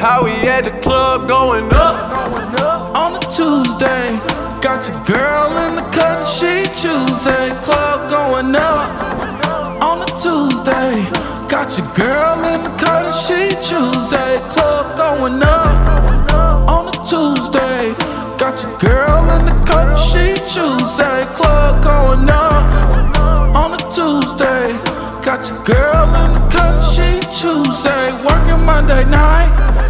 How we at the club going up? On a Tuesday, got your girl in the cut, she Tuesday. Club going up. On a Tuesday, got your girl in the cut, she Tuesday. Club going up. On a Tuesday, got your girl in the cut, she Tuesday. Club going up. On a Tuesday, got your girl in the cut, she Tuesday. Working Monday night.